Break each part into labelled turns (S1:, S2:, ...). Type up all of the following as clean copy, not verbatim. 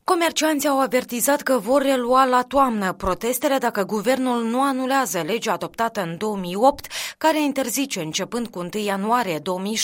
S1: Comercianții au avertizat că vor relua la toamnă protestele dacă guvernul nu anulează legea adoptată în 2008, care interzice începând cu 1 ianuarie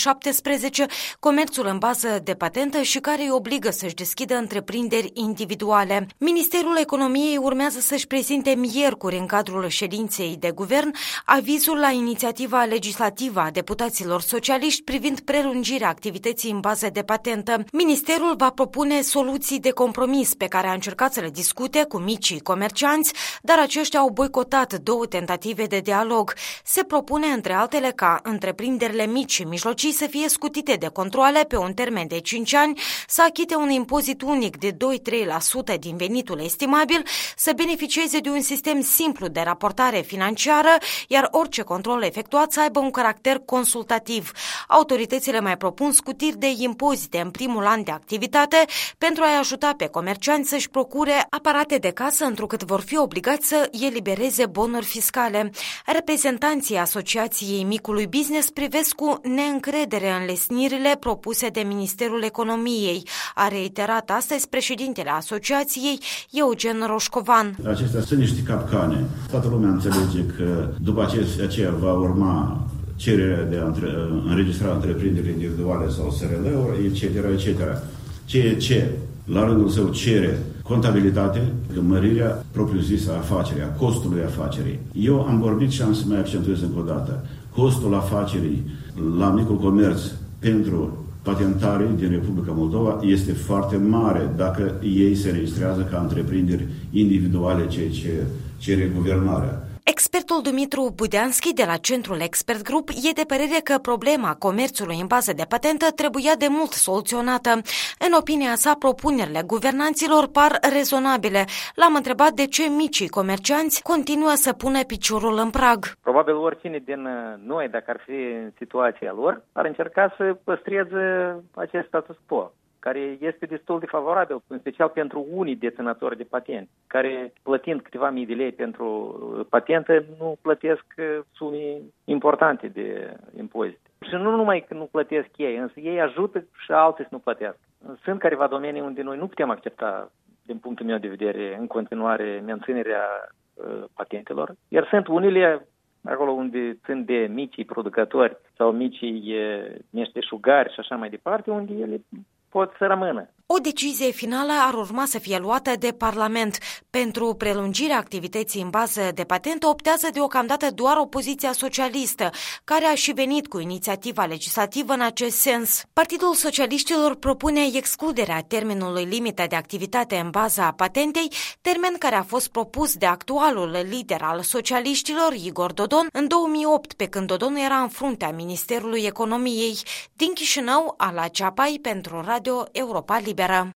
S1: 2017 comerțul în bază de patentă și care îi obligă să-și deschidă întreprinderi individuale. Ministerul Economiei urmează să-și prezinte miercuri în cadrul ședinței de guvern avizul la inițiativa legislativă a deputaților socialiști privind prelungirea activității în bază de patentă. Ministerul va propune soluții de compromis pe care a încercat să le discute cu micii comercianți, dar aceștia au boicotat 2 tentative de dialog. Se propune, între altele, ca întreprinderile mici și mijlocii să fie scutite de controale pe un termen de 5 ani, să achite un impozit unic de 2-3% din venitul estimabil, să beneficieze de un sistem simplu de raportare financiară, iar orice control efectuat să aibă un caracter consultativ. Autoritățile mai propun scutiri de impozite în primul an de activitate pentru a-i ajuta pe comercianți să-și procure aparate de casă, întrucât vor fi obligați să elibereze bonuri fiscale. Reprezentanții Asociației Micului Business privesc cu neîncredere înlesnirile propuse de Ministerul Economiei. A reiterat astăzi președintele Asociației, Eugen Roșcovan.
S2: Acestea sunt niște capcane. Toată lumea înțelege că după aceea va urma cererea de a înregistra întreprinderi individuale sau SRL-uri, etc., etc. Ceea ce la rândul său cere contabilitate, mărirea propriu-zisă a afacerii, a costului afacerii. Eu am vorbit și am să mai accentuez încă o dată. Costul afacerii la micul comerț pentru patentarii din Republica Moldova este foarte mare dacă ei se registrează ca întreprinderi individuale, ceea ce cere guvernarea.
S1: Expertul Dumitru Budeanski de la Centrul Expert Group e de părere că problema comerțului în bază de patentă trebuia de mult soluționată. În opinia sa, propunerile guvernanților par rezonabile. L-am întrebat de ce micii comercianți continuă să pună piciorul în prag.
S3: Probabil oricine din noi, dacă ar fi în situația lor, ar încerca să păstreze acest status quo, care este destul de favorabil, în special pentru unii deținători de patente, care, plătind câteva mii de lei pentru patentă, nu plătesc sume importante de impozite. Și nu numai că nu plătesc ei, însă ei ajută și alții să nu plătesc. Sunt careva domenii unde noi nu putem accepta, din punctul meu de vedere, în continuare menținerea patentelor, iar sunt unele acolo unde țin de micii producători sau micii meșteșugari și așa mai departe, unde ele pot să rămână.
S1: O decizie finală ar urma să fie luată de Parlament. Pentru prelungirea activității în bază de patentă optează deocamdată doar opoziția socialistă, care a și venit cu inițiativa legislativă în acest sens. Partidul Socialiștilor propune excluderea termenului limită de activitate în baza patentei, termen care a fost propus de actualul lider al socialiștilor, Igor Dodon, în 2008, pe când Dodon era în fruntea Ministerului Economiei. Din Chișinău, Ala Ceapai pentru Radio Europa Liberă.